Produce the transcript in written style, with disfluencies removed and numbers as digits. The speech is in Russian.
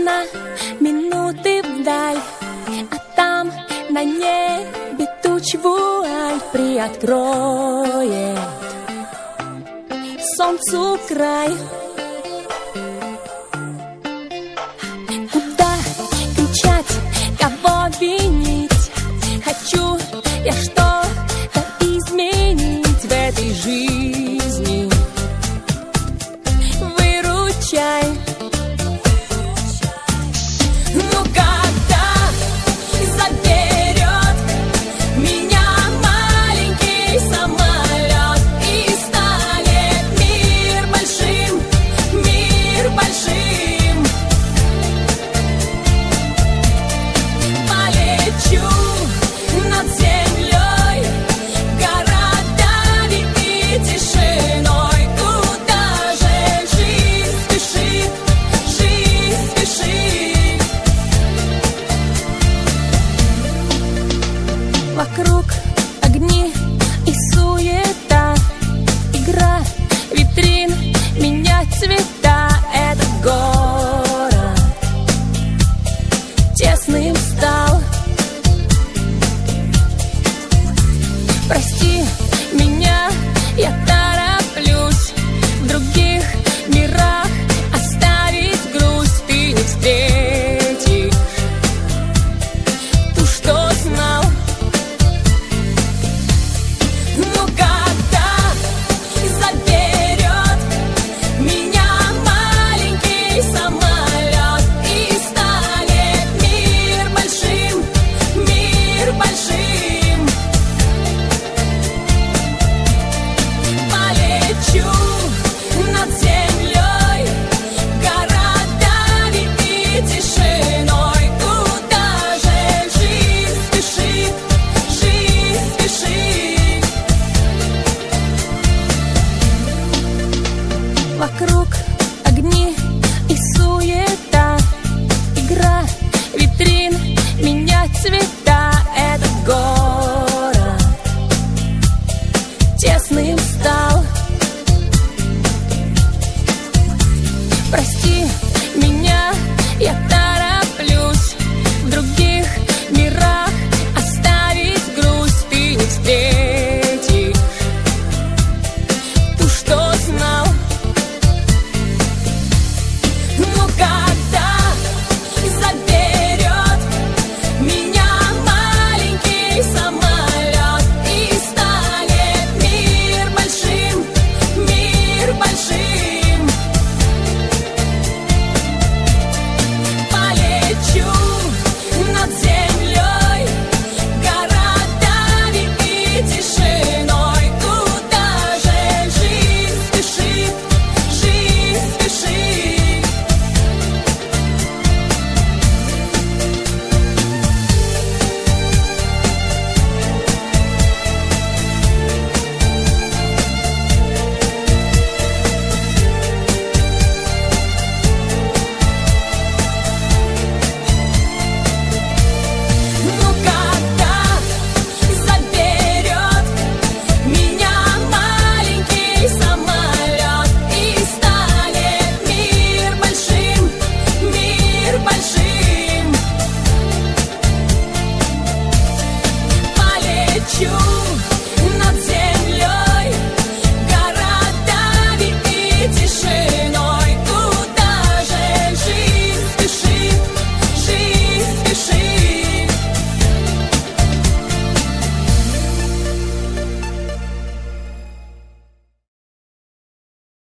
на минуты вдаль, а там на небе туч вуаль приоткроет солнцу край. Куда кричать, кого винить? Хочу я что-то изменить в этой жизни. Выручай. Ну когда заберет меня маленький самолет и станет мир большим, мир большим, полечу над землей, городами и тишиной. Куда же жизнь спешит, жизнь спешит. Вокруг огни и суета, игра витрин, менять цвета. Этот город тесным стал. Прости меня, я так